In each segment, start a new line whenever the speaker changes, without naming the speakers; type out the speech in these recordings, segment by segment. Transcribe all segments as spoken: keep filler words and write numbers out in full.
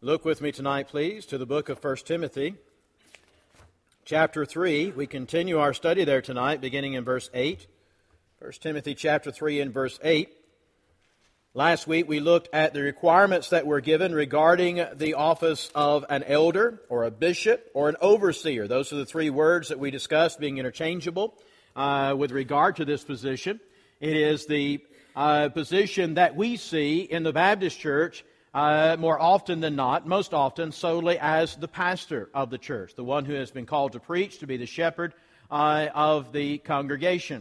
Look with me tonight, please, to the book of First Timothy, chapter three. We continue our study there tonight, beginning in verse eight. First Timothy chapter three and verse eight. Last week we looked at the requirements that were given regarding the office of an elder, or a bishop, or an overseer. Those are the three words that we discussed being interchangeable uh, with regard to this position. It is the uh, position that we see in the Baptist church Uh, more often than not, most often, solely as the pastor of the church, the one who has been called to preach, to be the shepherd uh, of the congregation.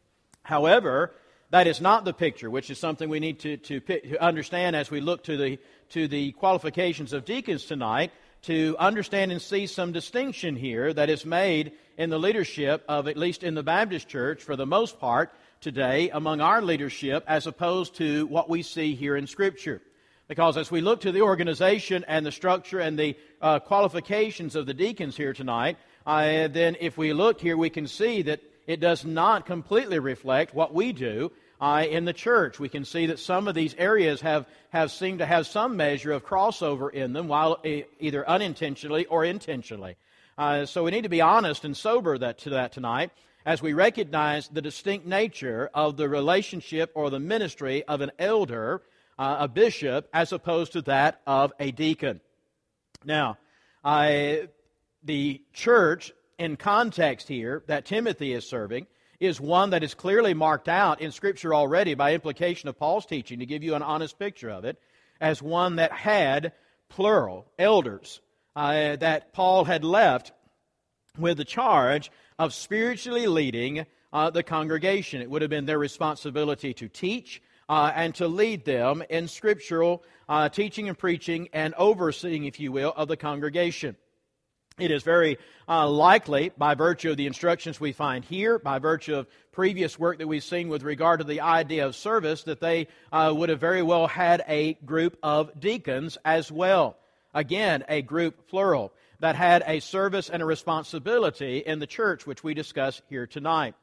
However, that is not the picture, which is something we need to, to, to understand as we look to the, to the qualifications of deacons tonight, to understand and see some distinction here that is made in the leadership of, at least in the Baptist church, for the most part today, among our leadership, as opposed to what we see here in Scripture. Because as we look to the organization and the structure and the uh, qualifications of the deacons here tonight, uh, then if we look here, we can see that it does not completely reflect what we do uh, in the church. We can see that some of these areas have, have seemed to have some measure of crossover in them, while e- either unintentionally or intentionally. Uh, so we need to be honest and sober that, to that tonight, as we recognize the distinct nature of the relationship or the ministry of an elder, Uh, a bishop, as opposed to that of a deacon. Now, I, the church in context here that Timothy is serving is one that is clearly marked out in Scripture already by implication of Paul's teaching, to give you an honest picture of it, as one that had plural elders uh, that Paul had left with the charge of spiritually leading uh, the congregation. It would have been their responsibility to teach, Uh, and to lead them in scriptural uh, teaching and preaching and overseeing, if you will, of the congregation. It is very uh, likely, by virtue of the instructions we find here, by virtue of previous work that we've seen with regard to the idea of service, that they uh, would have very well had a group of deacons as well. Again, a group plural, that had a service and a responsibility in the church, which we discuss here tonight.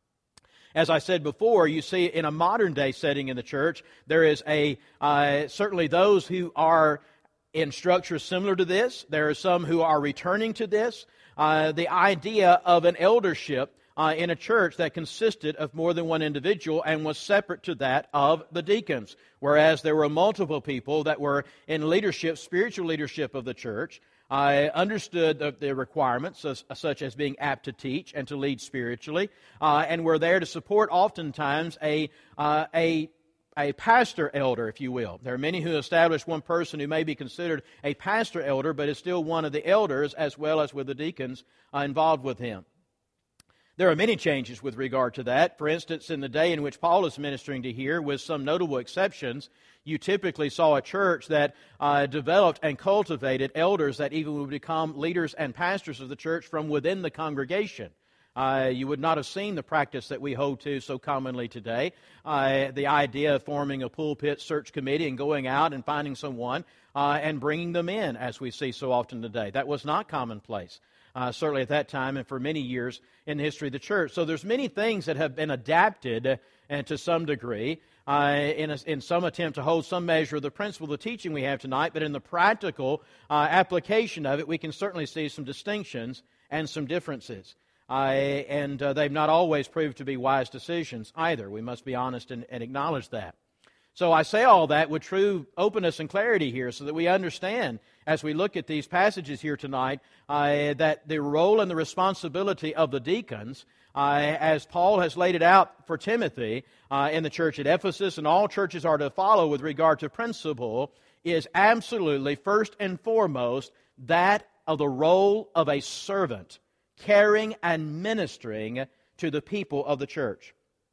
As I said before, you see in a modern day setting in the church, there is a uh, certainly those who are in structure similar to this. There are some who are returning to this. Uh, the idea of an eldership uh, in a church that consisted of more than one individual and was separate to that of the deacons. Whereas there were multiple people that were in leadership, spiritual leadership of the church, I understood the, the requirements, as, such as being apt to teach and to lead spiritually, uh, and were there to support oftentimes a, uh, a, a pastor elder, if you will. There are many who establish one person who may be considered a pastor elder, but is still one of the elders, as well as with the deacons uh, involved with him. There are many changes with regard to that. For instance, in the day in which Paul is ministering to here, with some notable exceptions, you typically saw a church that uh, developed and cultivated elders that even would become leaders and pastors of the church from within the congregation. Uh, you would not have seen the practice that we hold to so commonly today, uh, the idea of forming a pulpit search committee and going out and finding someone uh, and bringing them in, as we see so often today. That was not commonplace. Uh, certainly at that time and for many years in the history of the church. So there's many things that have been adapted uh, and to some degree uh, in, a, in some attempt to hold some measure of the principle of the teaching we have tonight, but in the practical uh, application of it, we can certainly see some distinctions and some differences. Uh, and uh, they've not always proved to be wise decisions either. We must be honest and, and acknowledge that. So I say all that with true openness and clarity here so that we understand as we look at these passages here tonight uh, that the role and the responsibility of the deacons, uh, as Paul has laid it out for Timothy uh, in the church at Ephesus, and all churches are to follow with regard to principle, is absolutely first and foremost that of the role of a servant, caring and ministering to the people of the church.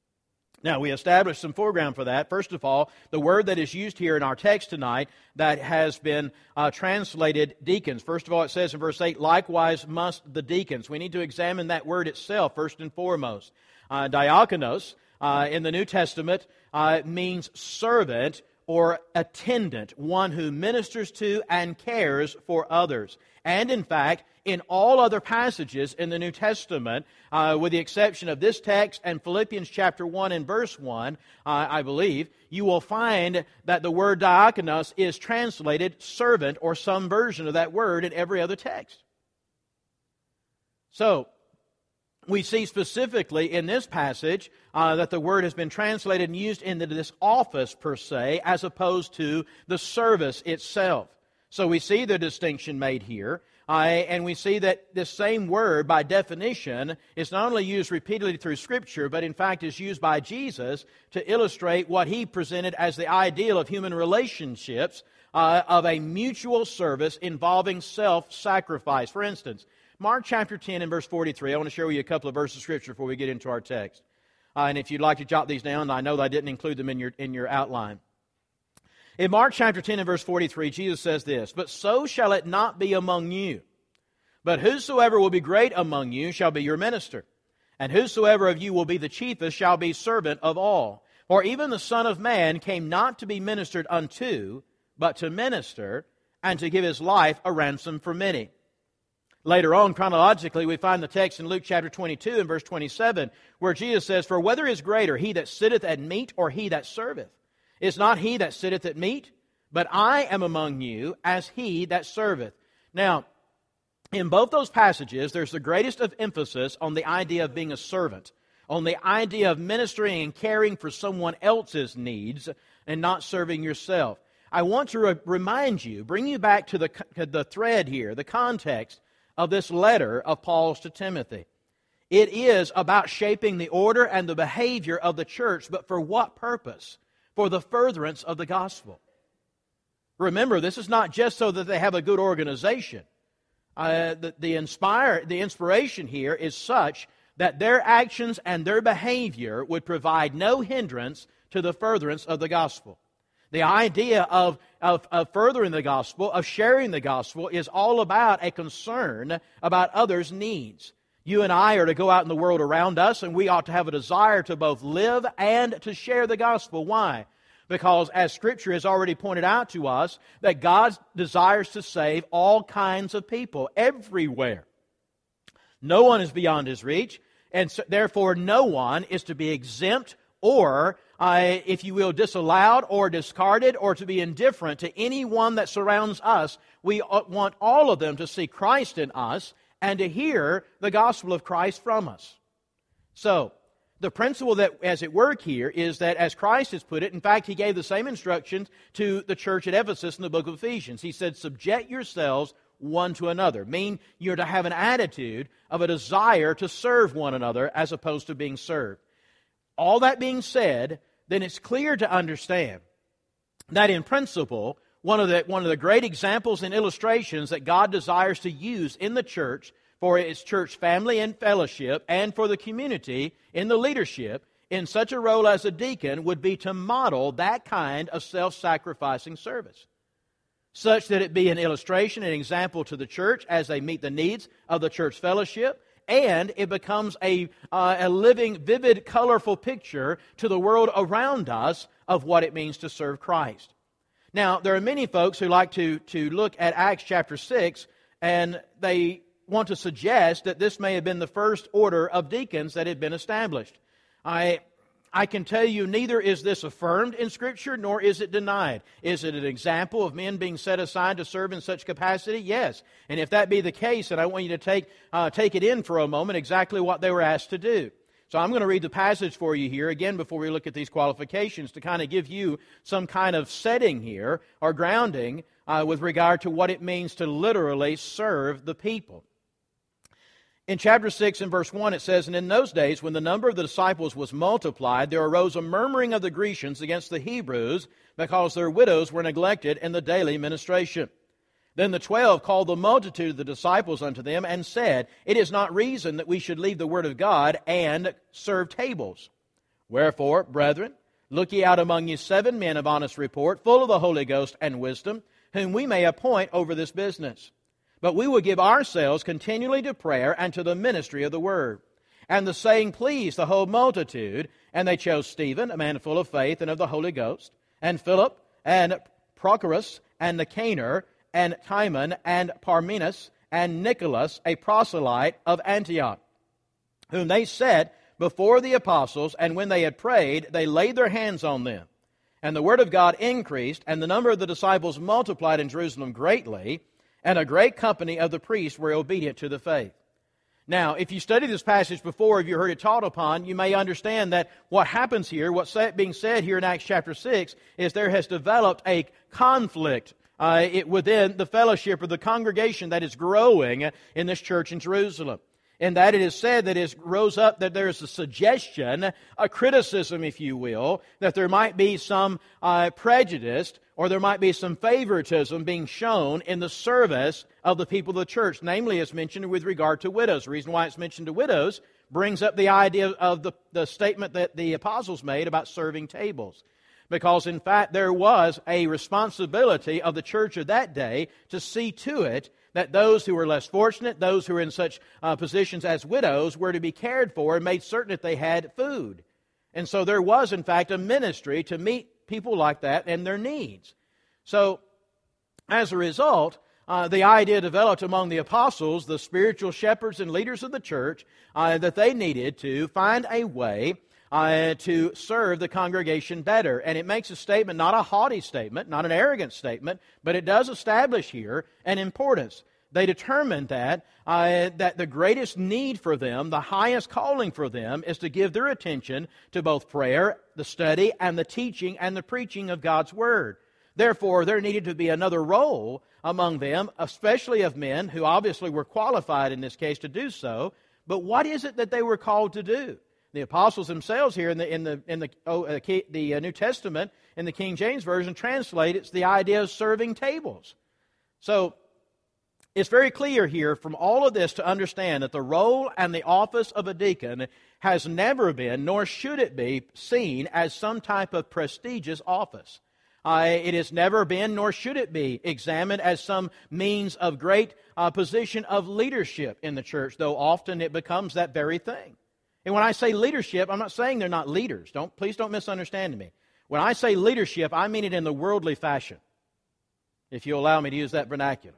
Now, we established some foreground for that. First of all, the word that is used here in our text tonight that has been uh, translated deacons. First of all, it says in verse eight, likewise must the deacons. We need to examine that word itself first and foremost. Uh, diakonos uh, in the New Testament uh, means servant or attendant, one who ministers to and cares for others. And in fact, in all other passages in the New Testament, uh, with the exception of this text and Philippians chapter one and verse one, uh, I believe, you will find that the word diakonos is translated servant or some version of that word in every other text. So, we see specifically in this passage uh, that the word has been translated and used into this office per se, as opposed to the service itself. So we see the distinction made here, uh, and we see that this same word, by definition, is not only used repeatedly through Scripture, but in fact is used by Jesus to illustrate what He presented as the ideal of human relationships, uh, of a mutual service involving self-sacrifice. For instance, Mark chapter ten and verse forty-three, I want to share with you a couple of verses of Scripture before we get into our text. Uh, and if you'd like to jot these down, I know that I didn't include them in your, in your outline. In Mark chapter ten and verse forty-three, Jesus says this, "But so shall it not be among you. But whosoever will be great among you shall be your minister. And whosoever of you will be the chiefest shall be servant of all. For even the Son of Man came not to be ministered unto, but to minister, and to give His life a ransom for many." Later on, chronologically, we find the text in Luke chapter twenty-two and verse twenty-seven, where Jesus says, "For whether is greater, he that sitteth at meat or he that serveth? Is not he that sitteth at meat? But I am among you as he that serveth." Now, in both those passages, there's the greatest of emphasis on the idea of being a servant, on the idea of ministering and caring for someone else's needs and not serving yourself. I want to re- remind you, bring you back to the, the thread here, the context of this letter of Paul's to Timothy. It is about shaping the order and the behavior of the church, but for what purpose? For the furtherance of the gospel. Remember, this is not just so that they have a good organization. Uh, the, the, inspire, the inspiration here is such that their actions and their behavior would provide no hindrance to the furtherance of the gospel. The idea of, of, of furthering the gospel, of sharing the gospel, is all about a concern about others' needs. You and I are to go out in the world around us, and we ought to have a desire to both live and to share the gospel. Why? Because, as Scripture has already pointed out to us, that God desires to save all kinds of people, everywhere. No one is beyond His reach, and so, therefore no one is to be exempt or, uh, if you will, disallowed or discarded or to be indifferent to anyone that surrounds us. We want all of them to see Christ in us and to hear the gospel of Christ from us. So, the principle that is at work here is that, as Christ has put it, in fact, He gave the same instructions to the church at Ephesus in the book of Ephesians. He said, "Subject yourselves one to another." Meaning, you're to have an attitude of a desire to serve one another as opposed to being served. All that being said, then it's clear to understand that in principle, one of the, one of the great examples and illustrations that God desires to use in the church for its church family and fellowship and for the community in the leadership in such a role as a deacon would be to model that kind of self-sacrificing service, such that it be an illustration, an example to the church as they meet the needs of the church fellowship, and it becomes a, uh, a living, vivid, colorful picture to the world around us of what it means to serve Christ. Now, there are many folks who like to, to look at Acts chapter six, and they want to suggest that this may have been the first order of deacons that had been established. I I can tell you neither is this affirmed in Scripture, nor is it denied. Is it an example of men being set aside to serve in such capacity? Yes. And if that be the case, then I want you to take, uh, take it in for a moment exactly what they were asked to do. So I'm going to read the passage for you here, again, before we look at these qualifications, to kind of give you some kind of setting here, or grounding, uh, with regard to what it means to literally serve the people. In chapter six and verse one it says, "And in those days, when the number of the disciples was multiplied, there arose a murmuring of the Grecians against the Hebrews, because their widows were neglected in the daily ministration. Then the twelve called the multitude of the disciples unto them, and said, It is not reason that we should leave the word of God, and serve tables. Wherefore, brethren, look ye out among you seven men of honest report, full of the Holy Ghost and wisdom, whom we may appoint over this business. But we will give ourselves continually to prayer and to the ministry of the word. And the saying pleased the whole multitude, and they chose Stephen, a man full of faith and of the Holy Ghost, and Philip, and Prochorus, and Nicanor, and Timon, and Parmenas, and Nicholas, a proselyte of Antioch, whom they set before the apostles, and when they had prayed, they laid their hands on them. And the word of God increased, and the number of the disciples multiplied in Jerusalem greatly, and a great company of the priests were obedient to the faith. Now, if you studied this passage before, if you heard it taught upon, you may understand that what happens here, what's being said here in Acts chapter six, is there has developed a conflict uh, it, within the fellowship or the congregation that is growing in this church in Jerusalem. In that it is said that it rose up that there is a suggestion, a criticism, if you will, that there might be some uh, prejudice or there might be some favoritism being shown in the service of the people of the church. Namely, it's mentioned with regard to widows. The reason why it's mentioned to widows brings up the idea of the, the statement that the apostles made about serving tables. Because, in fact, there was a responsibility of the church of that day to see to it that those who were less fortunate, those who were in such uh, positions as widows, were to be cared for and made certain that they had food. And so there was, in fact, a ministry to meet people like that and their needs. So, as a result, uh, the idea developed among the apostles, the spiritual shepherds and leaders of the church, uh, that they needed to find a way Uh, to serve the congregation better. And it makes a statement, not a haughty statement, not an arrogant statement, but it does establish here an importance. They determined that, uh, that the greatest need for them, the highest calling for them, is to give their attention to both prayer, the study, and the teaching and the preaching of God's Word. Therefore, there needed to be another role among them, especially of men who obviously were qualified in this case to do so. But what is it that they were called to do? The apostles themselves here in the in the in the oh, uh, the uh, New Testament in the King James Version translate it's the idea of serving tables. So it's very clear here from all of this to understand that the role and the office of a deacon has never been, nor should it be, seen as some type of prestigious office. Uh, it has never been, nor should it be, examined as some means of great uh, position of leadership in the church, though often it becomes that very thing. And when I say leadership, I'm not saying they're not leaders. Don't, please don't misunderstand me. When I say leadership, I mean it in the worldly fashion, if you allow me to use that vernacular.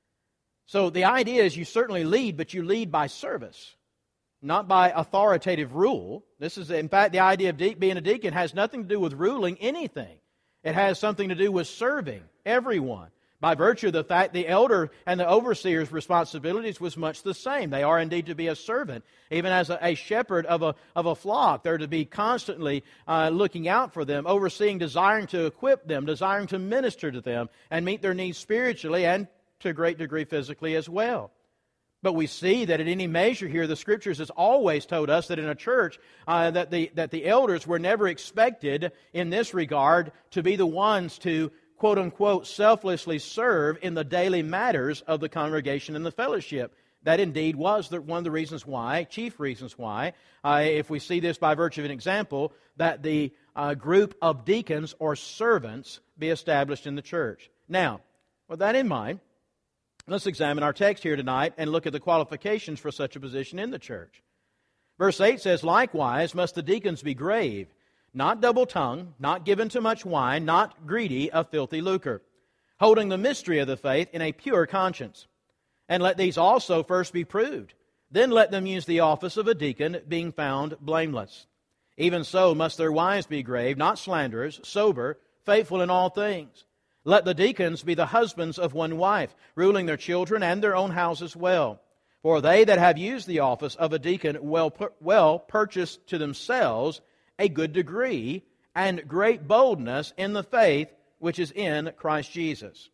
So the idea is you certainly lead, but you lead by service, not by authoritative rule. This is, in fact, the idea of de- being a deacon has nothing to do with ruling anything. It has something to do with serving everyone. By virtue of the fact the elder and the overseer's responsibilities was much the same. They are indeed to be a servant. Even as a, a shepherd of a, of a flock, they're to be constantly uh, looking out for them, overseeing, desiring to equip them, desiring to minister to them, and meet their needs spiritually and to a great degree physically as well. But we see that at any measure here, the Scriptures has always told us that in a church, uh, that the that the elders were never expected in this regard to be the ones to quote-unquote, selflessly serve in the daily matters of the congregation and the fellowship. That indeed was the, one of the reasons why, chief reasons why, uh, if we see this by virtue of an example, that the uh, group of deacons or servants be established in the church. Now, with that in mind, let's examine our text here tonight and look at the qualifications for such a position in the church. Verse eight says, "Likewise must the deacons be grave, not double-tongued, not given to much wine, not greedy of filthy lucre, holding the mystery of the faith in a pure conscience. And let these also first be proved. Then let them use the office of a deacon, being found blameless. Even so must their wives be grave, not slanderers, sober, faithful in all things. Let the deacons be the husbands of one wife, ruling their children and their own houses well. For they that have used the office of a deacon well, well purchase to themselves a good degree and great boldness in the faith which is in Christ Jesus."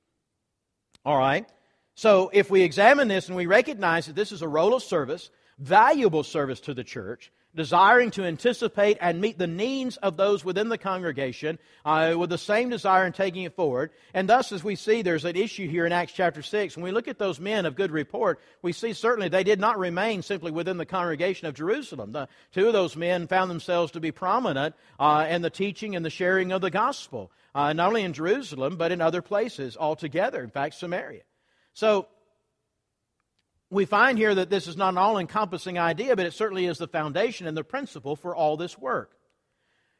All right. So if we examine this and we recognize that this is a role of service, valuable service to the church, desiring to anticipate and meet the needs of those within the congregation uh, with the same desire in taking it forward. And thus, as we see, there's an issue here in Acts chapter six. When we look at those men of good report, we see certainly they did not remain simply within the congregation of Jerusalem. The two of those men found themselves to be prominent uh, in the teaching and the sharing of the gospel, uh, not only in Jerusalem, but in other places altogether, in fact, Samaria. So, we find here that this is not an all-encompassing idea, but it certainly is the foundation and the principle for all this work.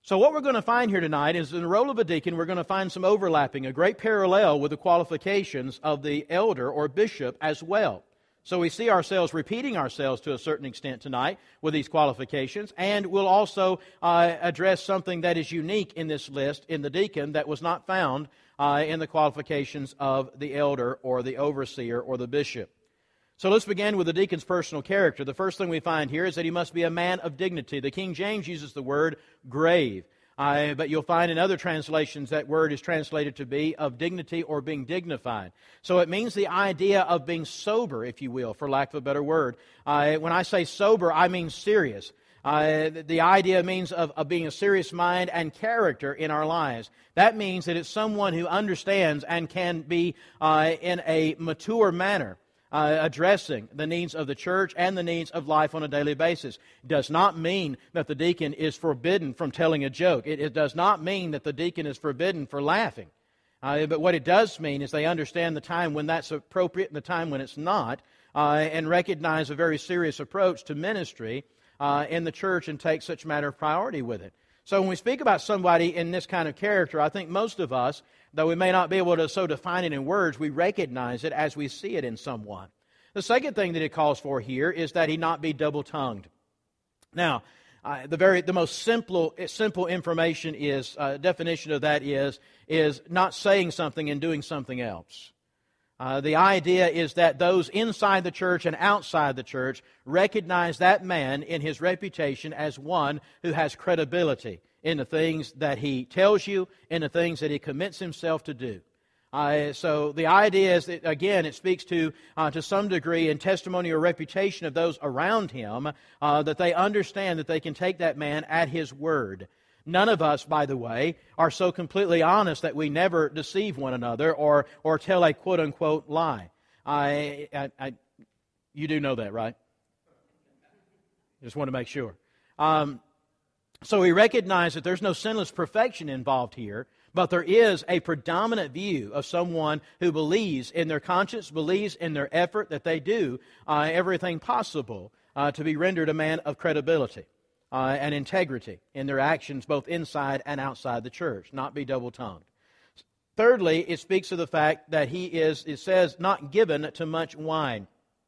So what we're going to find here tonight is in the role of a deacon, we're going to find some overlapping, a great parallel with the qualifications of the elder or bishop as well. So we see ourselves repeating ourselves to a certain extent tonight with these qualifications, and we'll also uh, address something that is unique in this list in the deacon that was not found uh, in the qualifications of the elder or the overseer or the bishop. So let's begin with the deacon's personal character. The first thing we find here is that he must be a man of dignity. The King James uses the word grave. Uh, but you'll find in other translations that word is translated to be of dignity or being dignified. So it means the idea of being sober, if you will, for lack of a better word. Uh, when I say sober, I mean serious. Uh, the idea means of, of being a serious mind and character in our lives. That means that it's someone who understands and can be uh, in a mature manner. Uh, addressing the needs of the church and the needs of life on a daily basis. It does not mean that the deacon is forbidden from telling a joke. It, it does not mean that the deacon is forbidden for laughing. Uh, but what it does mean is they understand the time when that's appropriate and the time when it's not, uh, and recognize a very serious approach to ministry uh, in the church and take such matter of priority with it. So when we speak about somebody in this kind of character, I think most of us, though we may not be able to so define it in words, we recognize it as we see it in someone. The second thing that it calls for here is that he not be double-tongued. Now, uh, the very the most simple simple information is uh, definition of that is is not saying something and doing something else. Uh, the idea is that those inside the church and outside the church recognize that man in his reputation as one who has credibility in the things that he tells you, in the things that he commits himself to do. Uh, so the idea is that, again, it speaks to, uh, to some degree, in testimony or reputation of those around him, uh, that they understand that they can take that man at his word. None of us, by the way, are so completely honest that we never deceive one another or or tell a quote-unquote lie. I, I, I, you do know that, right? Just want to make sure. Um, so we recognize that there's no sinless perfection involved here, but there is a predominant view of someone who believes in their conscience, believes in their effort that they do uh, everything possible uh, to be rendered a man of credibility. Uh, and integrity in their actions both inside and outside the church, not be double-tongued. Thirdly, it speaks of the fact that he is, it says, not given to much wine.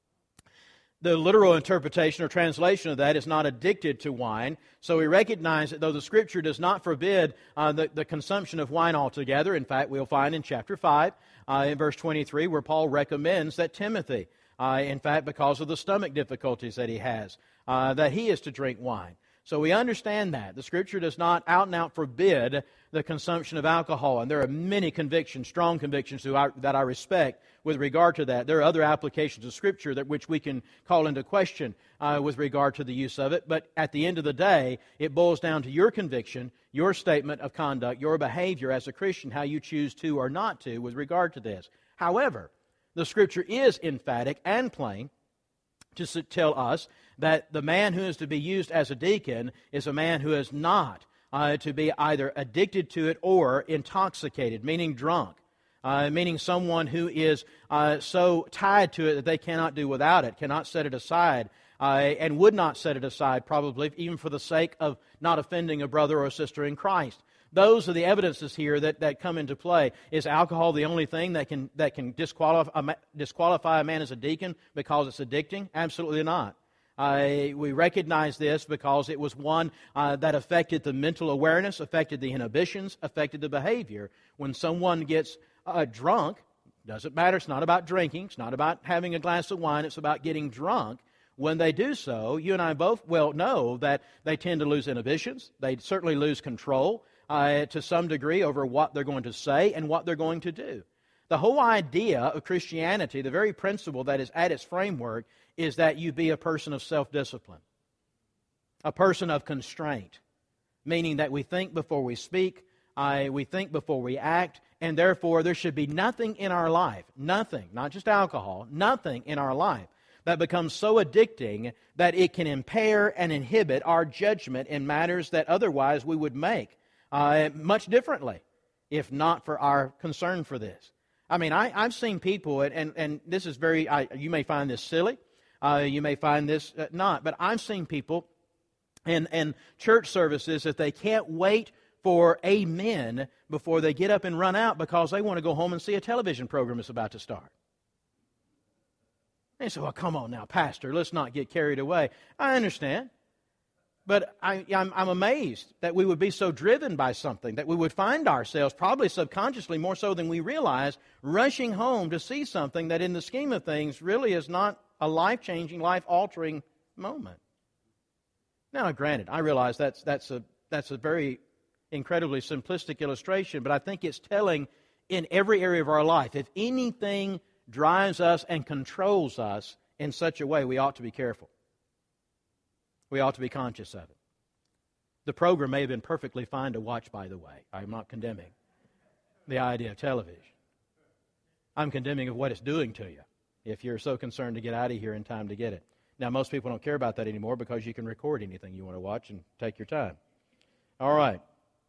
The literal interpretation or translation of that is not addicted to wine. So we recognize that though the Scripture does not forbid uh, the, the consumption of wine altogether, in fact, we'll find in chapter five, uh, in verse twenty-three, where Paul recommends that Timothy, uh, in fact, because of the stomach difficulties that he has, uh, that he is to drink wine. So we understand that. The Scripture does not out and out forbid the consumption of alcohol. And there are many convictions, strong convictions that I respect with regard to that. There are other applications of Scripture that which we can call into question uh, with regard to the use of it. But at the end of the day, it boils down to your conviction, your statement of conduct, your behavior as a Christian, how you choose to or not to with regard to this. However, the Scripture is emphatic and plain to tell us that the man who is to be used as a deacon is a man who is not uh, to be either addicted to it or intoxicated, meaning drunk, uh, meaning someone who is uh, so tied to it that they cannot do without it, cannot set it aside, uh, and would not set it aside probably even for the sake of not offending a brother or a sister in Christ. Those are the evidences here that, that come into play. Is alcohol the only thing that can that can disqualify, disqualify a man as a deacon because it's addicting? Absolutely not. Uh, we recognize this because it was one uh, that affected the mental awareness, affected the inhibitions, affected the behavior. When someone gets uh, drunk, doesn't matter, it's not about drinking, it's not about having a glass of wine, it's about getting drunk. When they do so, you and I both well know that they tend to lose inhibitions, they certainly lose control uh, to some degree over what they're going to say and what they're going to do. The whole idea of Christianity, the very principle that is at its framework, is that you be a person of self-discipline, a person of constraint, meaning that we think before we speak, uh, we think before we act, and therefore there should be nothing in our life, nothing, not just alcohol, nothing in our life that becomes so addicting that it can impair and inhibit our judgment in matters that otherwise we would make uh, much differently, if not for our concern for this. I mean, I, I've seen people, and, and, and this is very, I, you may find this silly, uh, you may find this uh, not, but I've seen people and, and church services that they can't wait for amen before they get up and run out because they want to go home and see a television program that's about to start. And so, well, come on now, Pastor, let's not get carried away. I understand. But I, I'm, I'm amazed that we would be so driven by something, that we would find ourselves, probably subconsciously more so than we realize, rushing home to see something that in the scheme of things really is not a life-changing, life-altering moment. Now, granted, I realize that's, that's, a, that's a very incredibly simplistic illustration, but I think it's telling in every area of our life. If anything drives us and controls us in such a way, we ought to be careful. We ought to be conscious of it. The program may have been perfectly fine to watch, by the way. I'm not condemning the idea of television. I'm condemning of what it's doing to you if you're so concerned to get out of here in time to get it. Now, most people don't care about that anymore because you can record anything you want to watch and take your time. All right.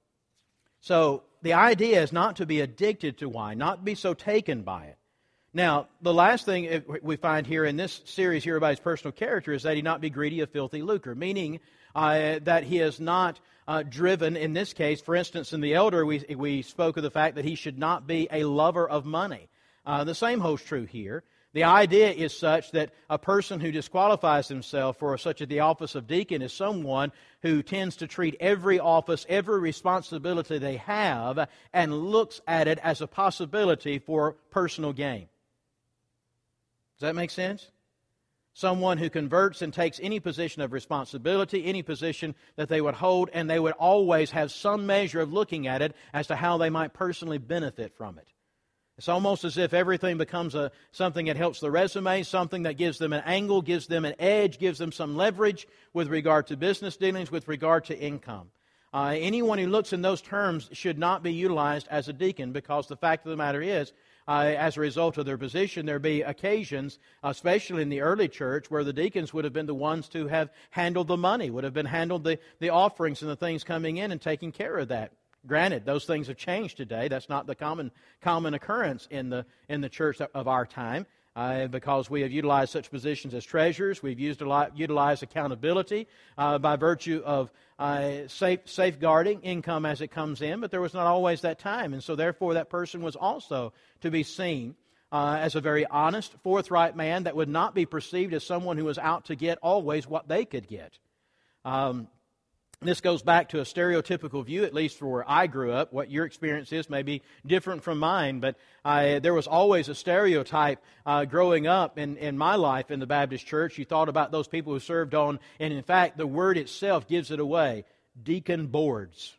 So the idea is not to be addicted to wine, not be so taken by it. Now, the last thing we find here in this series here about his personal character is that he not be greedy of filthy lucre, meaning uh, that he is not uh, driven, in this case, for instance, in the elder, we, we spoke of the fact that he should not be a lover of money. Uh, the same holds true here. The idea is such that a person who disqualifies himself for such as the office of deacon is someone who tends to treat every office, every responsibility they have, and looks at it as a possibility for personal gain. Does that make sense? Someone who converts and takes any position of responsibility, any position that they would hold, and they would always have some measure of looking at it as to how they might personally benefit from it. It's almost as if everything becomes a something that helps the resume, something that gives them an angle, gives them an edge, gives them some leverage with regard to business dealings, with regard to income. Uh, anyone who looks in those terms should not be utilized as a deacon, because the fact of the matter is, Uh, as a result of their position, there be occasions, especially in the early church, where the deacons would have been the ones to have handled the money, would have been handled the, the offerings and the things coming in and taking care of that. Granted, those things have changed today. That's not the common common occurrence in the in the church of our time, uh, because we have utilized such positions as treasurers. We've used a lot, utilized accountability uh, by virtue of uh, safe, safeguarding income as it comes in, but there was not always that time. And so therefore that person was also to be seen uh, as a very honest, forthright man that would not be perceived as someone who was out to get always what they could get. Um, This goes back to a stereotypical view, at least for where I grew up. What your experience is may be different from mine, but I, there was always a stereotype uh, growing up in, in my life in the Baptist church. You thought about those people who served on, and in fact, the word itself gives it away, deacon boards.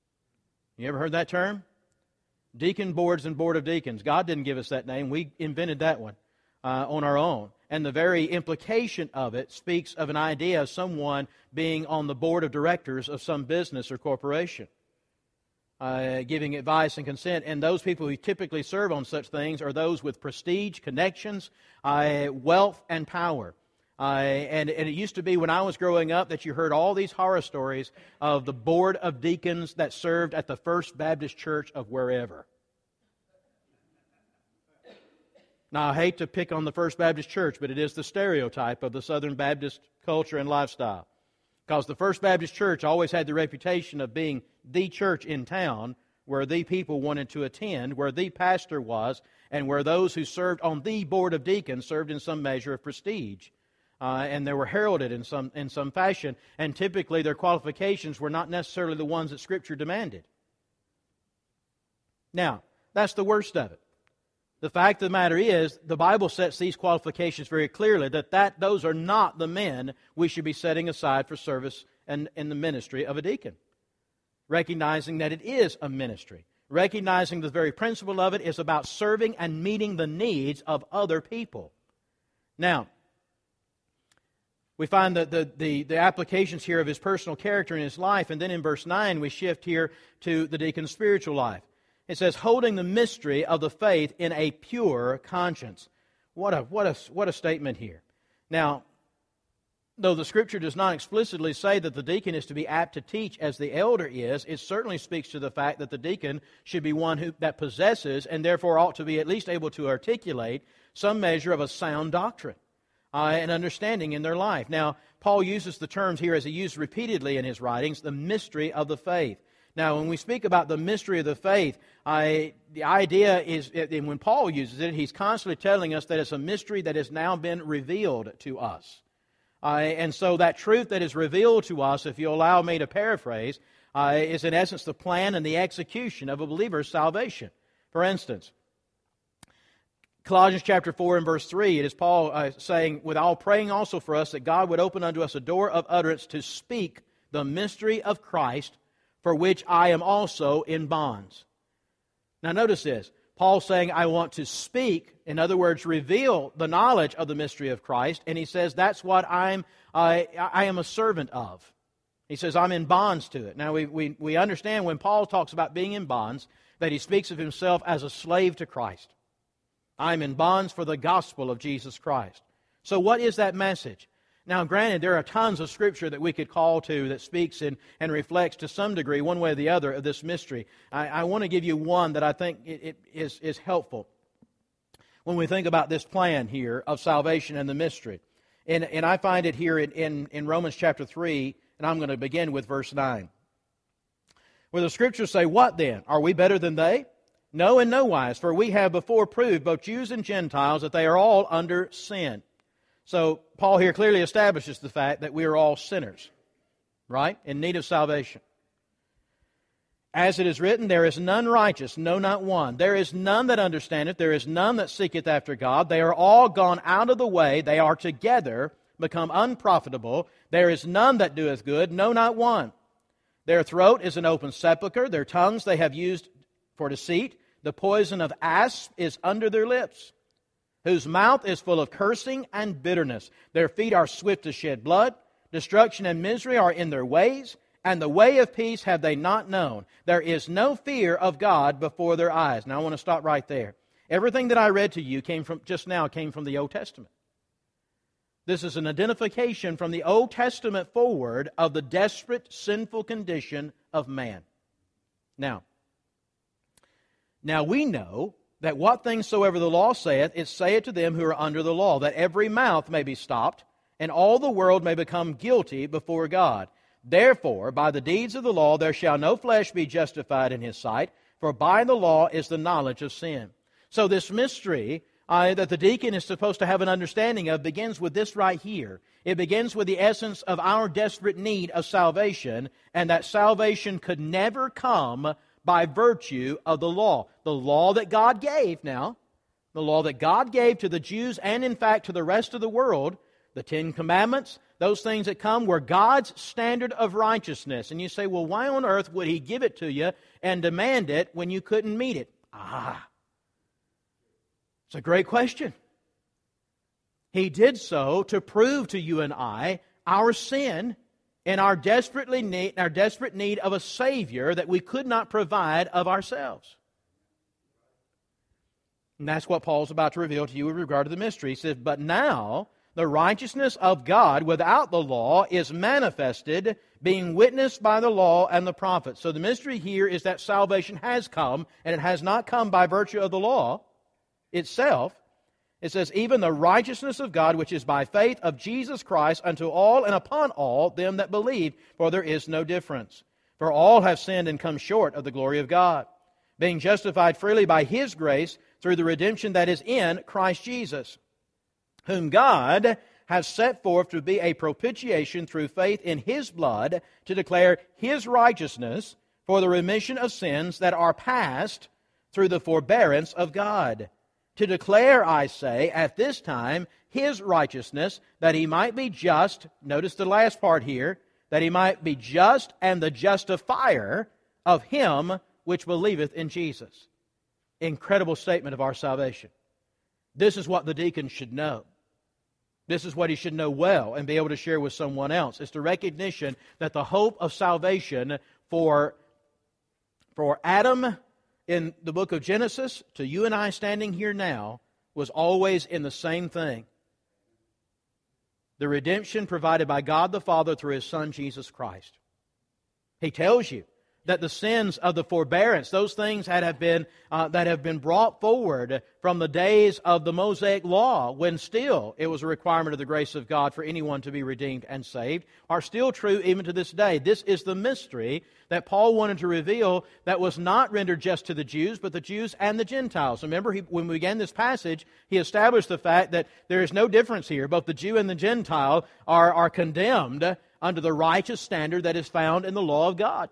You ever heard that term? Deacon boards and board of deacons. God didn't give us that name. We invented that one uh, on our own. And the very implication of it speaks of an idea of someone being on the board of directors of some business or corporation, uh, giving advice and consent. And those people who typically serve on such things are those with prestige, connections, uh, wealth, and power. Uh, and, and it used to be when I was growing up that you heard all these horror stories of the board of deacons that served at the First Baptist Church of wherever. Now, I hate to pick on the First Baptist Church, but it is the stereotype of the Southern Baptist culture and lifestyle. Because the First Baptist Church always had the reputation of being the church in town where the people wanted to attend, where the pastor was, and where those who served on the board of deacons served in some measure of prestige. Uh, and they were heralded in some, in some fashion, and typically their qualifications were not necessarily the ones that Scripture demanded. Now, that's the worst of it. The fact of the matter is, the Bible sets these qualifications very clearly, that, that those are not the men we should be setting aside for service and in the ministry of a deacon. Recognizing that it is a ministry. Recognizing the very principle of it is about serving and meeting the needs of other people. Now, we find the, the, the, the applications here of his personal character in his life, and then in verse nine we shift here to the deacon's spiritual life. It says, holding the mystery of the faith in a pure conscience. What a, what a, what a statement here. Now, though the Scripture does not explicitly say that the deacon is to be apt to teach as the elder is, it certainly speaks to the fact that the deacon should be one who that possesses and therefore ought to be at least able to articulate some measure of a sound doctrine uh, and understanding in their life. Now, Paul uses the terms here as he used repeatedly in his writings, the mystery of the faith. Now, when we speak about the mystery of the faith, I, the idea is, and when Paul uses it, he's constantly telling us that it's a mystery that has now been revealed to us. Uh, and so that truth that is revealed to us, if you allow me to paraphrase, uh, is in essence the plan and the execution of a believer's salvation. For instance, Colossians chapter four and verse three, it is Paul uh, saying, with all praying also for us that God would open unto us a door of utterance to speak the mystery of Christ, for which I am also in bonds. Now notice this. Paul's saying, I want to speak, in other words, reveal the knowledge of the mystery of Christ, and he says that's what I'm, uh, I am a servant of. He says, I'm in bonds to it. Now we, we, we understand when Paul talks about being in bonds, that he speaks of himself as a slave to Christ. I'm in bonds for the gospel of Jesus Christ. So what is that message? Now, granted, there are tons of Scripture that we could call to that speaks and, and reflects to some degree, one way or the other, of this mystery. I, I want to give you one that I think it, it is, is helpful when we think about this plan here of salvation and the mystery. And, and I find it here in, in, in Romans chapter three, and I'm going to begin with verse nine. Where the Scriptures say, what then? Are we better than they? No, in no wise, for we have before proved, both Jews and Gentiles, that they are all under sin. So, Paul here clearly establishes the fact that we are all sinners, right? In need of salvation. As it is written, there is none righteous, no, not one. There is none that understandeth, there is none that seeketh after God. They are all gone out of the way, they are together become unprofitable. There is none that doeth good, no, not one. Their throat is an open sepulchre, their tongues they have used for deceit. The poison of asp is under their lips, whose mouth is full of cursing and bitterness. Their feet are swift to shed blood. Destruction and misery are in their ways, and the way of peace have they not known. There is no fear of God before their eyes. Now I want to stop right there. Everything that I read to you came from just now came from the Old Testament. This is an identification from the Old Testament forward of the desperate, sinful condition of man. Now, now we know that what things soever the law saith, it saith to them who are under the law, that every mouth may be stopped, and all the world may become guilty before God. Therefore, by the deeds of the law there shall no flesh be justified in his sight, for by the law is the knowledge of sin. So this mystery uh, that the deacon is supposed to have an understanding of begins with this right here. It begins with the essence of our desperate need of salvation, and that salvation could never come by virtue of the law. The law that God gave now, the law that God gave to the Jews and in fact to the rest of the world, the Ten Commandments, those things that come were God's standard of righteousness. And you say, well, why on earth would He give it to you and demand it when you couldn't meet it? Ah, it's a great question. He did so to prove to you and I our sin and our desperately need, our desperate need of a Savior that we could not provide of ourselves. And that's what Paul's about to reveal to you with regard to the mystery. He says, but now the righteousness of God without the law is manifested, being witnessed by the law and the prophets. So the mystery here is that salvation has come, and it has not come by virtue of the law itself. It says, even the righteousness of God, which is by faith of Jesus Christ, unto all and upon all them that believe, for there is no difference. For all have sinned and come short of the glory of God, being justified freely by His grace through the redemption that is in Christ Jesus, whom God has set forth to be a propitiation through faith in His blood, to declare His righteousness for the remission of sins that are past through the forbearance of God. To declare, I say, at this time, His righteousness, that He might be just, notice the last part here, that He might be just and the justifier of him which believeth in Jesus. Incredible statement of our salvation. This is what the deacon should know. This is what he should know well and be able to share with someone else. It's the recognition that the hope of salvation for, for Adam in the book of Genesis to you and I standing here now was always in the same thing. The redemption provided by God the Father through His Son Jesus Christ. He tells you that the sins of the forbearance, those things that have been uh, that have been brought forward from the days of the Mosaic Law, when still it was a requirement of the grace of God for anyone to be redeemed and saved, are still true even to this day. This is the mystery that Paul wanted to reveal, that was not rendered just to the Jews, but the Jews and the Gentiles. Remember, he, when we began this passage, he established the fact that there is no difference here. Both the Jew and the Gentile are, are condemned under the righteous standard that is found in the law of God.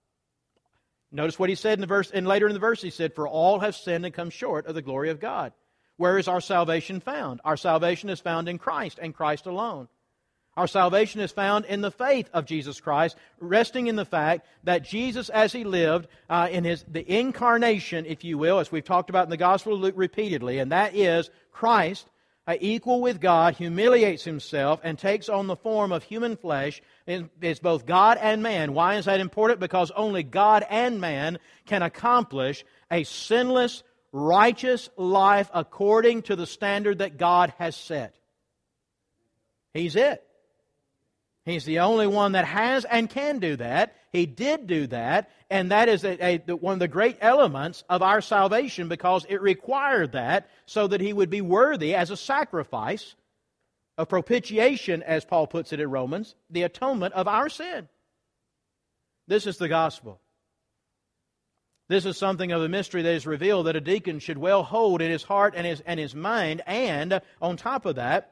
Notice what he said in the verse, and later in the verse he said, "For all have sinned and come short of the glory of God." Where is our salvation found? Our salvation is found in Christ and Christ alone. Our salvation is found in the faith of Jesus Christ, resting in the fact that Jesus, as He lived uh, in His the incarnation, if you will, as we've talked about in the Gospel of Luke repeatedly, and that is Christ, uh, equal with God, humiliates Himself and takes on the form of human flesh, is both God and man. Why is that important? Because only God and man can accomplish a sinless, righteous life according to the standard that God has set. He's it. He's the only one that has and can do that. He did do that, and that is a, a, one of the great elements of our salvation, because it required that so that He would be worthy as a sacrifice of propitiation, as Paul puts it in Romans, the atonement of our sin. This is the gospel. This is something of a mystery that is revealed that a deacon should well hold in his heart and his, and his mind, and on top of that,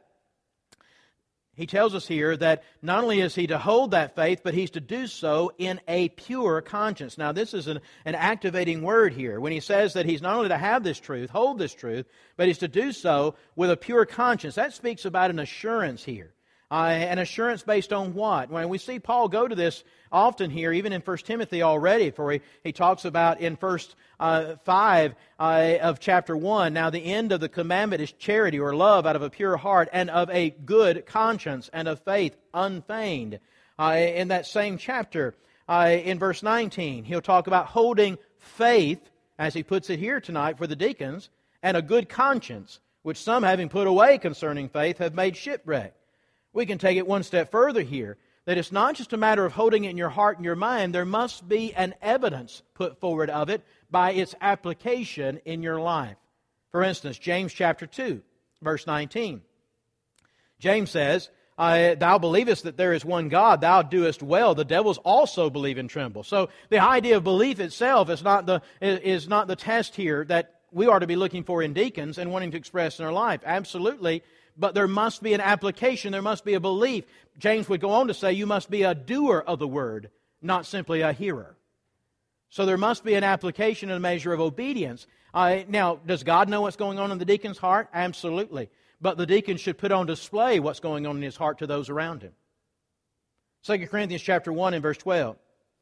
he tells us here that not only is he to hold that faith, but he's to do so in a pure conscience. Now, this is an, an activating word here. When he says that he's not only to have this truth, hold this truth, but he's to do so with a pure conscience. That speaks about an assurance here. Uh, an assurance based on what? When we see Paul go to this often here, even in First Timothy already, for he, he talks about in First uh, five uh, of chapter one, "Now the end of the commandment is charity," or love, "out of a pure heart, and of a good conscience, and of faith unfeigned." Uh, in that same chapter, uh, in verse nineteen, he'll talk about holding faith, as he puts it here tonight for the deacons, and a good conscience, which some, having put away concerning faith, have made shipwreck. We can take it one step further here, that it's not just a matter of holding it in your heart and your mind. There must be an evidence put forward of it by its application in your life. For instance, James chapter two, verse nineteen. James says, uh, "Thou believest that there is one God, thou doest well. The devils also believe and tremble." So the idea of belief itself is not the is not the test here that we are to be looking for in deacons and wanting to express in our life. Absolutely. But there must be an application, there must be a belief. James would go on to say you must be a doer of the word, not simply a hearer. So there must be an application and a measure of obedience. Uh, now, does God know what's going on in the deacon's heart? Absolutely. But the deacon should put on display what's going on in his heart to those around him. Second Corinthians chapter one and verse twelve.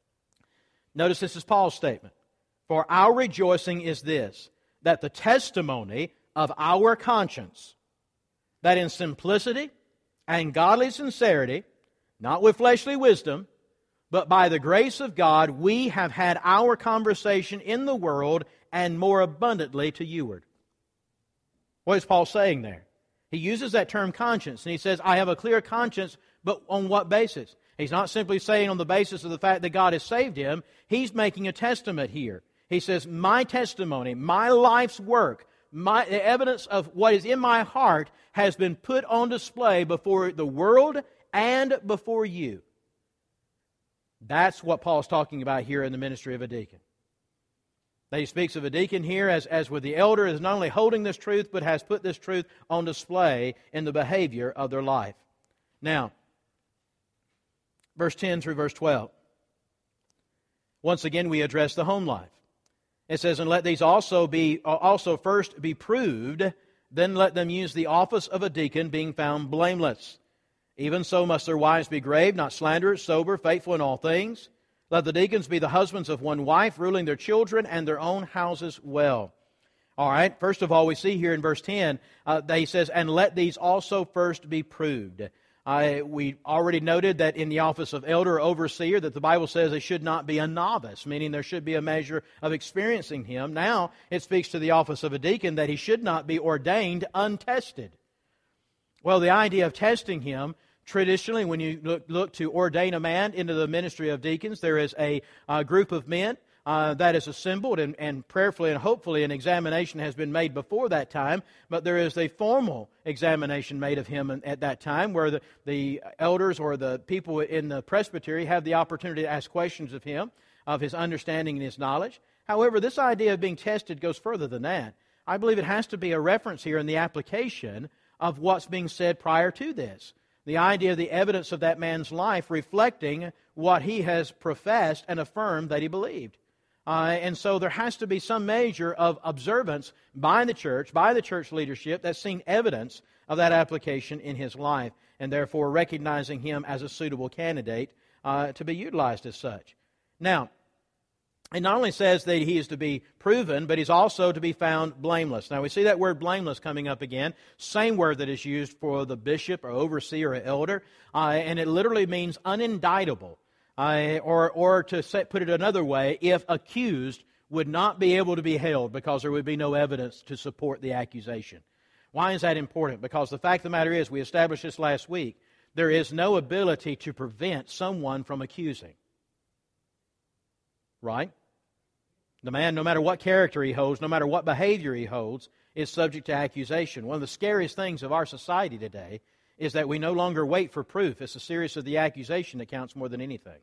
Notice this is Paul's statement. "For our rejoicing is this, that the testimony of our conscience, that in simplicity and godly sincerity, not with fleshly wisdom, but by the grace of God, we have had our conversation in the world, and more abundantly to youward." What is Paul saying there? He uses that term conscience, and he says, I have a clear conscience, but on what basis? He's not simply saying on the basis of the fact that God has saved him. He's making a testament here. He says, my testimony, my life's work, My, the evidence of what is in my heart has been put on display before the world and before you. That's what Paul's talking about here in the ministry of a deacon. That he speaks of a deacon here as, as with the elder, is not only holding this truth, but has put this truth on display in the behavior of their life. Now, verse ten through verse twelve. Once again, we address the home life. It says, "And let these also be also first be proved, then let them use the office of a deacon, being found blameless. Even so must their wives be grave, not slanderers, sober, faithful in all things. Let the deacons be the husbands of one wife, ruling their children and their own houses well." All right, first of all, we see here in verse ten, uh, that he says, "And let these also first be proved." Uh, we already noted that in the office of elder or overseer that the Bible says they should not be a novice, meaning there should be a measure of experiencing him. Now it speaks to the office of a deacon that he should not be ordained untested. Well, the idea of testing him, Traditionally, when you look, look to ordain a man into the ministry of deacons, there is a, a group of men uh, that is assembled, and, and prayerfully and hopefully an examination has been made before that time, but there is a formal examination made of him at that time where the, the elders or the people in the presbytery have the opportunity to ask questions of him, of his understanding and his knowledge. However, this idea of being tested goes further than that. I believe it has to be a reference here in the application of what's being said prior to this. The idea of the evidence of that man's life reflecting what he has professed and affirmed that he believed. Uh, and so there has to be some measure of observance by the church, by the church leadership, that's seen evidence of that application in his life, and therefore recognizing him as a suitable candidate uh, to be utilized as such. Now, it not only says that he is to be proven, but he's also to be found blameless. Now, we see that word blameless coming up again, same word that is used for the bishop or overseer or elder, uh, and it literally means unindictable. Uh, or, or to say, put it another way, if accused, would not be able to be held because there would be no evidence to support the accusation. Why is that important? Because the fact of the matter is, we established this last week, there is no ability to prevent someone from accusing. Right? The man, no matter what character he holds, no matter what behavior he holds, is subject to accusation. One of the scariest things of our society today is that we no longer wait for proof. It's the seriousness of the accusation that counts more than anything.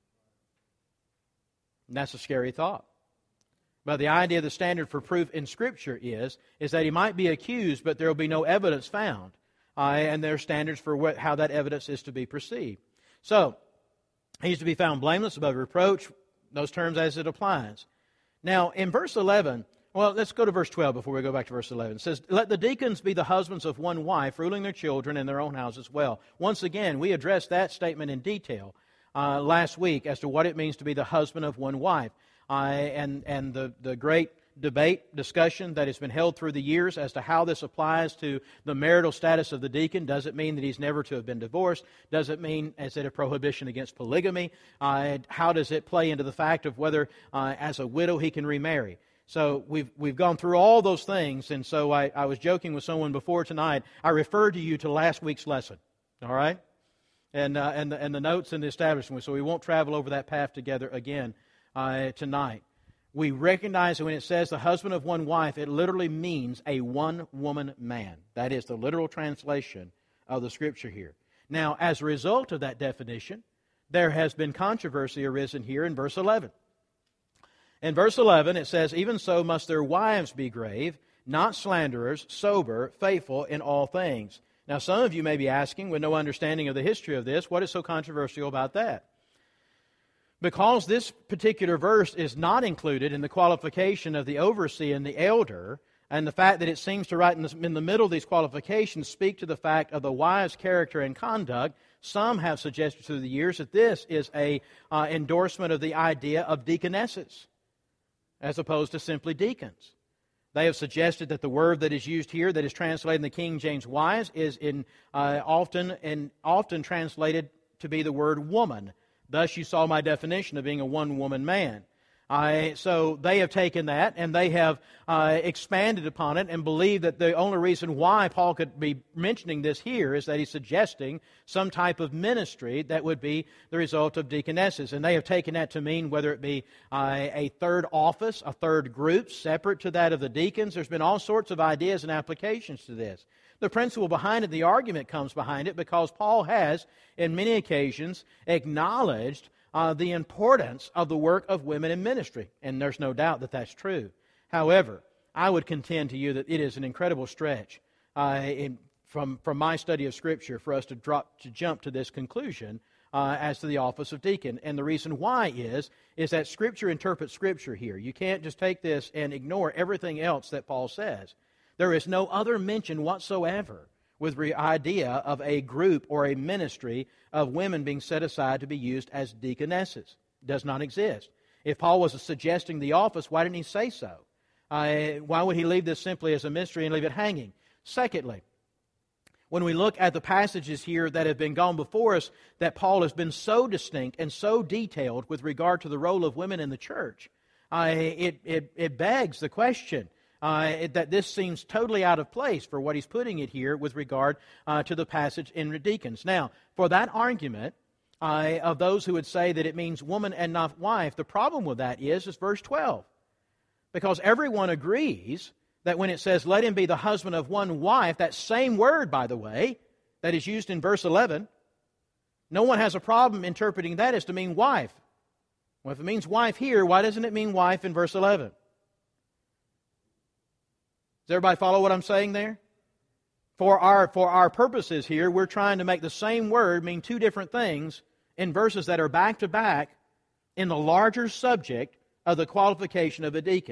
And that's a scary thought. But the idea of the standard for proof in Scripture is, is that he might be accused, but there will be no evidence found. Uh, and there are standards for what, how that evidence is to be perceived. So, he's to be found blameless, above reproach, those terms as it applies. Now, in verse eleven, well, let's go to verse twelve before we go back to verse eleven. It says, "Let the deacons be the husbands of one wife, ruling their children and their own houses well." Once again, we addressed that statement in detail uh, last week as to what it means to be the husband of one wife. Uh, and and the, the great debate, discussion that has been held through the years as to how this applies to the marital status of the deacon. Does it mean that he's never to have been divorced? Does it mean, is it a prohibition against polygamy? Uh, how does it play into the fact of whether, uh, as a widow, he can remarry? So we've we've gone through all those things, and so I, I was joking with someone before tonight. I referred to you to last week's lesson, all right? And, uh, and, the, and the notes in the establishment, so we won't travel over that path together again uh, tonight. We recognize that when it says the husband of one wife, it literally means a one-woman man. That is the literal translation of the Scripture here. Now, as a result of that definition, there has been controversy arisen here in verse eleven. In verse eleven, it says, "Even so must their wives be grave, not slanderers, sober, faithful in all things." Now, some of you may be asking, with no understanding of the history of this, what is so controversial about that? Because this particular verse is not included in the qualification of the overseer and the elder, and the fact that it seems to right in the, in the middle of these qualifications speak to the fact of the wife's character and conduct, some have suggested through the years that this is a uh, endorsement of the idea of deaconesses, as opposed to simply deacons. They have suggested that the word that is used here, that is translated in the King James Wise, is in uh, often and often translated to be the word woman. Thus you saw my definition of being a one-woman man. Uh, so they have taken that and they have uh, expanded upon it and believe that the only reason why Paul could be mentioning this here is that he's suggesting some type of ministry that would be the result of deaconesses. And they have taken that to mean whether it be uh, a third office, a third group, separate to that of the deacons. There's been all sorts of ideas and applications to this. The principle behind it, the argument comes behind it because Paul has, in many occasions, acknowledged Uh, the importance of the work of women in ministry. And there's no doubt that that's true. However, I would contend to you that it is an incredible stretch uh, in, from, from my study of Scripture for us to drop to jump to this conclusion uh, as to the office of deacon. And the reason why is, is that Scripture interprets Scripture here. You can't just take this and ignore everything else that Paul says. There is no other mention whatsoever with the idea of a group or a ministry of women being set aside to be used as deaconesses. It does not exist. If Paul was suggesting the office, why didn't he say so? Uh, why would he leave this simply as a mystery and leave it hanging? Secondly, when we look at the passages here that have been gone before us, that Paul has been so distinct and so detailed with regard to the role of women in the church, uh, it, it, it begs the question, uh, it, that this seems totally out of place for what he's putting it here with regard uh, to the passage in deacons. Now, for that argument uh, of those who would say that it means woman and not wife, the problem with that is, is verse twelve. Because everyone agrees that when it says, let him be the husband of one wife, that same word, by the way, that is used in verse eleven, no one has a problem interpreting that as to mean wife. Well, if it means wife here, why doesn't it mean wife in verse eleven? Does everybody follow what I'm saying there? For our, for our purposes here, we're trying to make the same word mean two different things in verses that are back to back in the larger subject of the qualification of a deacon.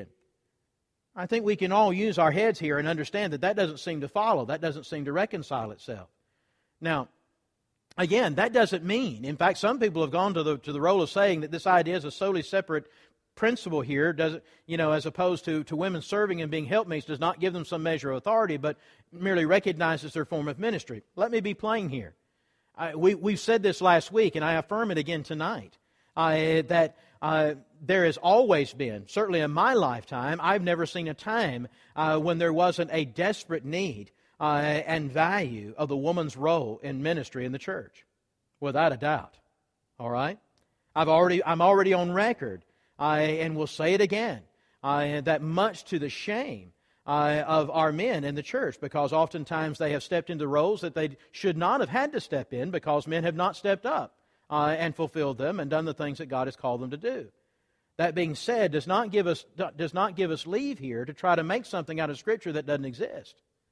I think we can all use our heads here and understand that that doesn't seem to follow. That doesn't seem to reconcile itself. Now, again, that doesn't mean, in fact, some people have gone to the to the role of saying that this idea is a solely separate principle here, doesn't, you know, as opposed to, to women serving and being helpmates, does not give them some measure of authority, but merely recognizes their form of ministry. Let me be plain here. I, we, we've said this last week, and I affirm it again tonight, uh, that uh, there has always been, certainly in my lifetime, I've never seen a time uh, when there wasn't a desperate need uh, and value of the woman's role in ministry in the church, without a doubt. All right? I've already, I'm already on record, uh, and will say it again, uh, that much to the shame uh, of our men in the church, because oftentimes they have stepped into roles that they should not have had to step in because men have not stepped up uh, and fulfilled them and done the things that God has called them to do. That being said, does not give us does not give us leave here to try to make something out of Scripture that doesn't exist.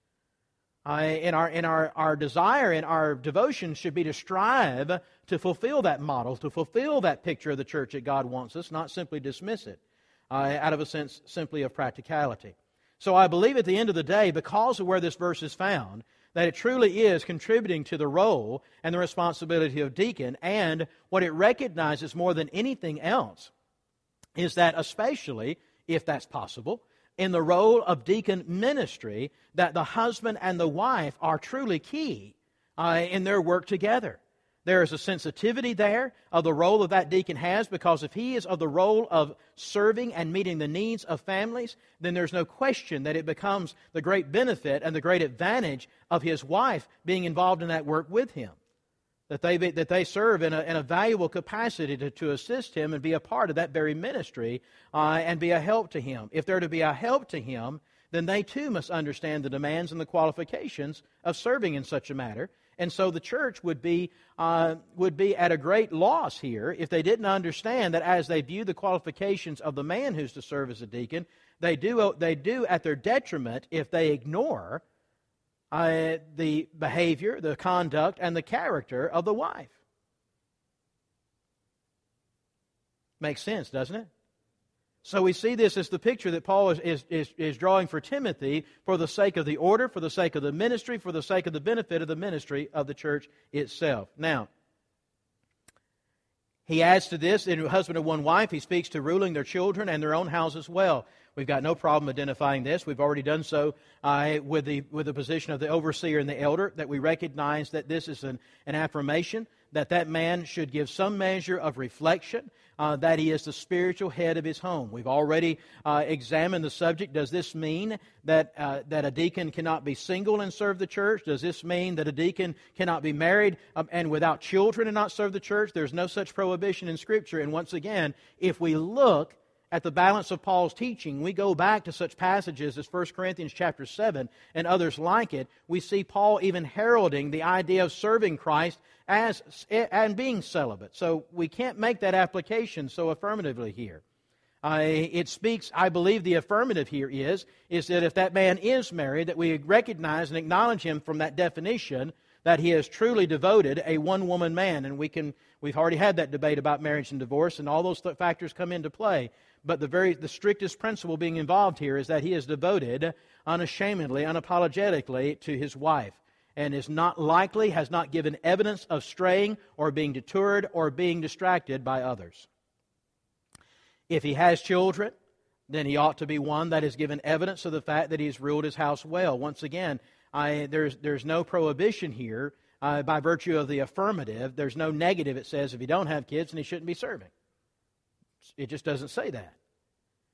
Uh, in our in our, our desire and our devotion should be to strive to fulfill that model, to fulfill that picture of the church that God wants us, not simply dismiss it uh, out of a sense simply of practicality. So I believe at the end of the day, because of where this verse is found, that it truly is contributing to the role and the responsibility of deacon, and what it recognizes more than anything else is that, especially, if that's possible, in the role of deacon ministry, that the husband and the wife are truly key uh, in their work together. There is a sensitivity there of the role that that deacon has, because if he is of the role of serving and meeting the needs of families, then there's no question that it becomes the great benefit and the great advantage of his wife being involved in that work with him. That they be, that they serve in a, in a valuable capacity to, to assist him and be a part of that very ministry uh, and be a help to him. If they're to be a help to him, then they too must understand the demands and the qualifications of serving in such a matter. And so the church would be uh, would be at a great loss here if they didn't understand that as they view the qualifications of the man who's to serve as a deacon, they do they do at their detriment if they ignore Uh, the behavior, the conduct, and the character of the wife. Makes sense, doesn't it? So we see this as the picture that Paul is, is, is, is drawing for Timothy for the sake of the order, for the sake of the ministry, for the sake of the benefit of the ministry of the church itself. Now, he adds to this, in husband of one wife, he speaks to ruling their children and their own house as well. We've got no problem identifying this. We've already done so uh, with the with the position of the overseer and the elder, that we recognize that this is an, an affirmation, that that man should give some measure of reflection, uh, that he is the spiritual head of his home. We've already uh, examined the subject. Does this mean that uh, that a deacon cannot be single and serve the church? Does this mean that a deacon cannot be married um, and without children and not serve the church? There's no such prohibition in Scripture. And once again, if we look at the balance of Paul's teaching, we go back to such passages as First Corinthians chapter seven and others like it, we see Paul even heralding the idea of serving Christ as and being celibate. So we can't make that application so affirmatively here. Uh, it speaks, I believe the affirmative here is, is that if that man is married, that we recognize and acknowledge him from that definition, that he is truly devoted, a one-woman man. And we can, we've already had that debate about marriage and divorce, and all those th- factors come into play. But the very the strictest principle being involved here is that he is devoted unashamedly, unapologetically to his wife, and is not likely, has not given evidence of straying or being deterred or being distracted by others. If he has children, then he ought to be one that has given evidence of the fact that he's ruled his house well. Once again, I, there's there's no prohibition here uh, by virtue of the affirmative. There's no negative. It says if you don't have kids, then he shouldn't be serving. It just doesn't say that.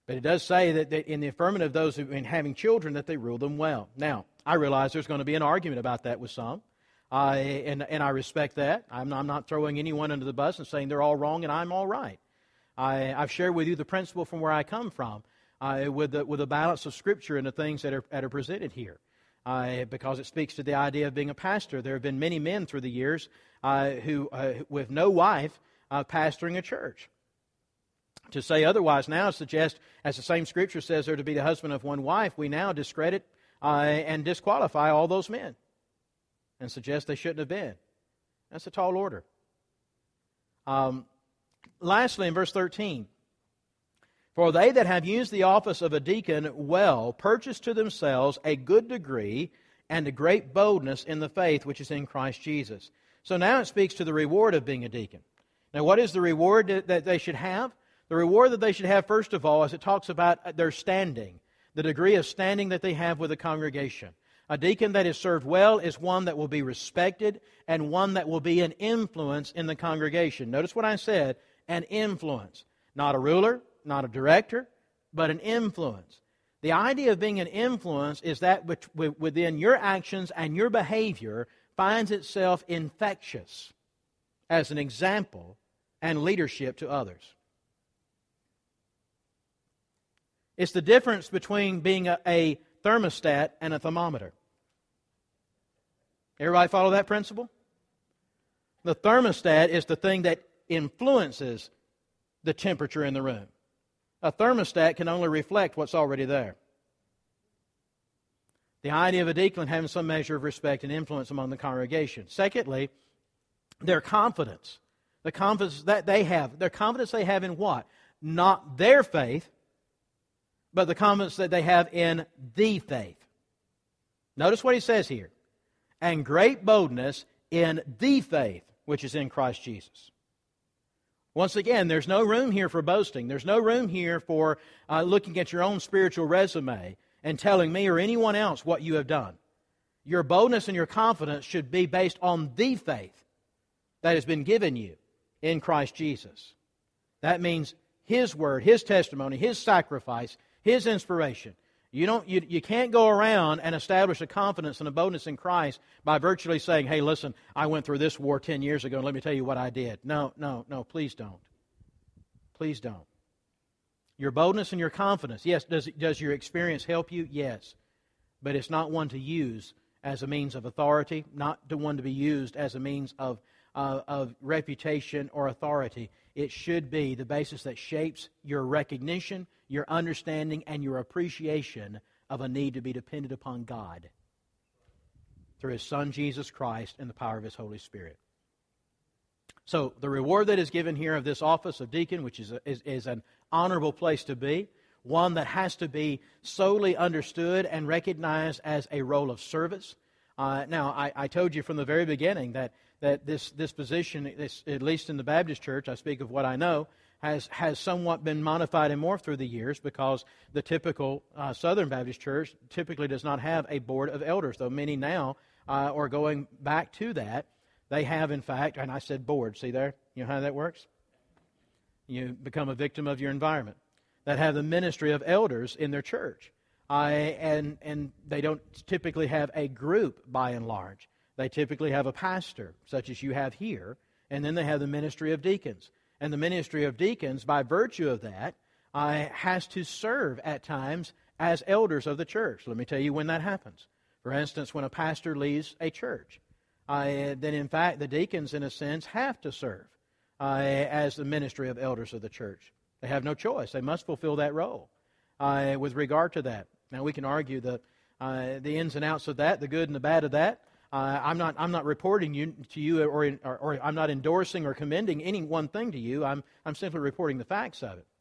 But it does say that, that in the affirmative, those who in having children, that they rule them well. Now, I realize there's going to be an argument about that with some, uh, and, and I respect that. I'm not, I'm not throwing anyone under the bus and saying they're all wrong and I'm all right. I, I've shared with you the principle from where I come from, uh, with the with the balance of Scripture and the things that are that are presented here, uh, because it speaks to the idea of being a pastor. There have been many men through the years uh, who, uh, with no wife, uh, pastoring a church. To say otherwise now suggests, as the same Scripture says, they're to be the husband of one wife, we now discredit uh, and disqualify all those men and suggest they shouldn't have been. That's a tall order. Um, lastly, in verse thirteen, for they that have used the office of a deacon well purchase to themselves a good degree and a great boldness in the faith which is in Christ Jesus. So now it speaks to the reward of being a deacon. Now, what is the reward that they should have? The reward that they should have, first of all, is it talks about their standing, the degree of standing that they have with the congregation. A deacon that is served well is one that will be respected and one that will be an influence in the congregation. Notice what I said, an influence. Not a ruler, not a director, but an influence. The idea of being an influence is that which within your actions and your behavior finds itself infectious as an example and leadership to others. It's the difference between being a, a thermostat and a thermometer. Everybody follow that principle? The thermostat is the thing that influences the temperature in the room. A thermostat can only reflect what's already there. The idea of a deacon having some measure of respect and influence among the congregation. Secondly, their confidence. The confidence that they have. Their confidence they have in what? Not their faith, but the confidence that they have in the faith. Notice what he says here. And great boldness in the faith which is in Christ Jesus. Once again, there's no room here for boasting. There's no room here for uh, looking at your own spiritual resume and telling me or anyone else what you have done. Your boldness and your confidence should be based on the faith that has been given you in Christ Jesus. That means His word, His testimony, His sacrifice, His inspiration. You don't. You, you can't go around and establish a confidence and a boldness in Christ by virtually saying, hey, listen, I went through this war ten years ago, and let me tell you what I did. No, no, no, please don't. Please don't. Your boldness and your confidence, yes, does, does your experience help you? Yes. But it's not one to use as a means of authority, not to one to be used as a means of, uh, of reputation or authority. It should be the basis that shapes your recognition, your understanding, and your appreciation of a need to be dependent upon God through His Son, Jesus Christ, and the power of His Holy Spirit. So the reward that is given here of this office of deacon, which is, a, is, is an honorable place to be, one that has to be solely understood and recognized as a role of service. Uh, now, I, I told you from the very beginning that that this this position, this, at least in the Baptist church, I speak of what I know, has has somewhat been modified and morphed through the years because the typical uh, Southern Baptist church typically does not have a board of elders, though many now uh, are going back to that. They have, in fact, and I said board, see there? You know how that works? You become a victim of your environment. That have the ministry of elders in their church. Uh, and, and they don't typically have a group by and large. They typically have a pastor, such as you have here, and then they have the ministry of deacons. And the ministry of deacons, by virtue of that, uh, has to serve at times as elders of the church. Let me tell you when that happens. For instance, when a pastor leaves a church, uh, then in fact the deacons, in a sense, have to serve uh, as the ministry of elders of the church. They have no choice. They must fulfill that role uh, with regard to that. Now, we can argue the, uh, the ins and outs of that, the good and the bad of that. Uh, I'm not. I'm not reporting you to you, or, or, or I'm not endorsing or commending any one thing to you. I'm. I'm simply reporting the facts of it.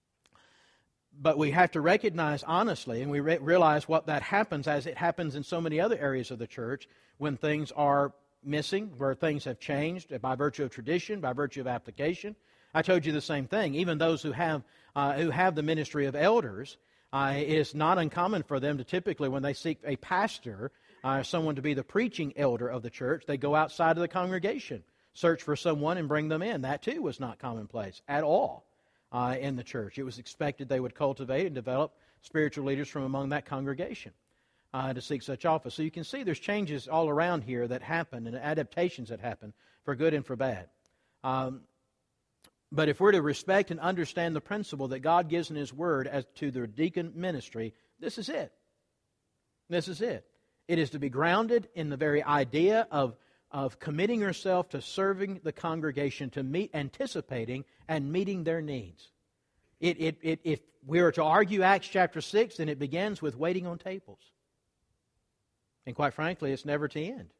But we have to recognize honestly, and we re- realize what that happens, as it happens in so many other areas of the church, when things are missing, where things have changed by virtue of tradition, by virtue of application. I told you the same thing. Even those who have uh, who have the ministry of elders, uh, it is not uncommon for them to typically, when they seek a pastor, Uh, someone to be the preaching elder of the church, they go outside of the congregation, search for someone and bring them in. That too was not commonplace at all. uh, in the church. It was expected they would cultivate and develop spiritual leaders from among that congregation uh, to seek such office. So you can see there's changes all around here that happen and adaptations that happen for good and for bad. Um, but if we're to respect and understand the principle that God gives in His Word as to the deacon ministry, this is it. This is it. It is to be grounded in the very idea of, of committing yourself to serving the congregation, to meet, anticipating and meeting their needs. It, it, it, if we are to argue Acts chapter six, then it begins with waiting on tables. And quite frankly, it's never to end.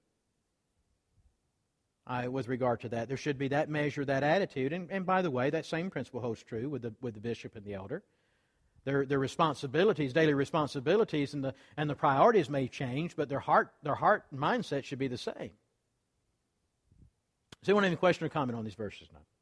Uh, with regard to that, there should be that measure, that attitude. And, and by the way, that same principle holds true with the, with the bishop and the elder. Their, their responsibilities, daily responsibilities, and the and the priorities may change, but their heart, their heart mindset should be the same. Does anyone have any question or comment on these verses now?